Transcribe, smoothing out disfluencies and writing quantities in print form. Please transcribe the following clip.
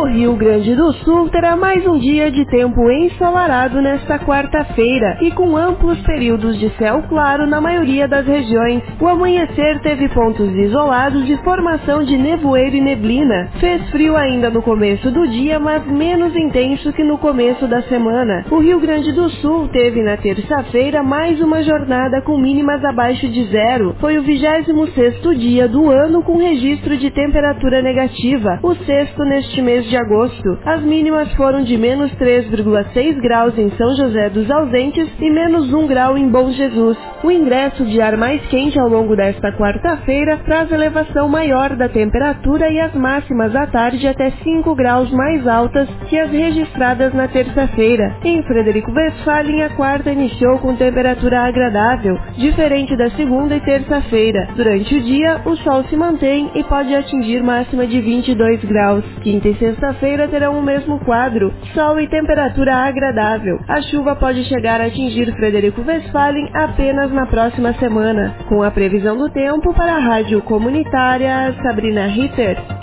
O Rio Grande do Sul terá mais um dia de tempo ensolarado nesta quarta-feira e com amplos períodos de céu claro na maioria das regiões. O amanhecer teve pontos isolados de formação de nevoeiro e neblina. Fez frio ainda no começo do dia, mas menos intenso que no começo da semana. O Rio Grande do Sul teve na terça-feira mais uma jornada com mínimas abaixo de zero. Foi o 26º dia do ano com registro de temperatura negativa, o sexto neste mês de agosto. As mínimas foram de menos 3,6 graus em São José dos Ausentes e menos 1 grau em Bom Jesus. O ingresso de ar mais quente ao longo desta quarta-feira traz elevação maior da temperatura e as máximas à tarde até 5 graus mais altas que as registradas na terça-feira. Em Frederico Westphalen, a quarta iniciou com temperatura agradável, diferente da segunda e terça-feira. Durante o dia, o sol se mantém e pode atingir máxima de 22 graus. Quinta e sexta-feira terão o mesmo quadro, sol e temperatura agradável. A chuva pode chegar a atingir Frederico Westphalen apenas na próxima semana. Com a previsão do tempo para a Rádio Comunitária, Sabrina Ritter.